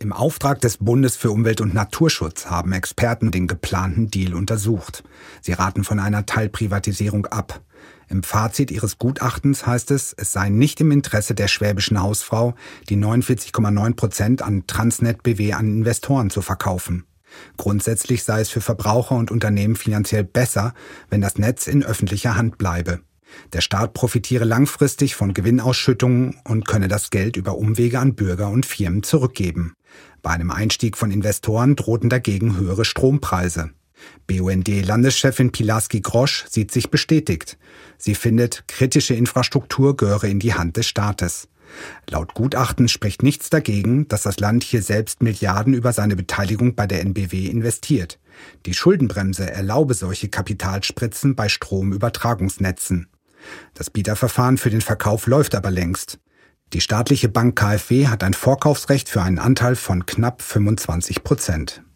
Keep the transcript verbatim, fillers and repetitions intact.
Im Auftrag des Bundes für Umwelt und Naturschutz haben Experten den geplanten Deal untersucht. Sie raten von einer Teilprivatisierung ab. Im Fazit ihres Gutachtens heißt es, es sei nicht im Interesse der schwäbischen Hausfrau, die neunundvierzig Komma neun Prozent an Transnet B W an Investoren zu verkaufen. Grundsätzlich sei es für Verbraucher und Unternehmen finanziell besser, wenn das Netz in öffentlicher Hand bleibe. Der Staat profitiere langfristig von Gewinnausschüttungen und könne das Geld über Umwege an Bürger und Firmen zurückgeben. Bei einem Einstieg von Investoren drohten dagegen höhere Strompreise. B U N D-Landeschefin Pilarski-Grosz sieht sich bestätigt. Sie findet, kritische Infrastruktur gehöre in die Hand des Staates. Laut Gutachten spricht nichts dagegen, dass das Land hier selbst Milliarden über seine Beteiligung bei der N B W investiert. Die Schuldenbremse erlaube solche Kapitalspritzen bei Stromübertragungsnetzen. Das Bieterverfahren für den Verkauf läuft aber längst. Die staatliche Bank KfW hat ein Vorkaufsrecht für einen Anteil von knapp fünfundzwanzig Prozent.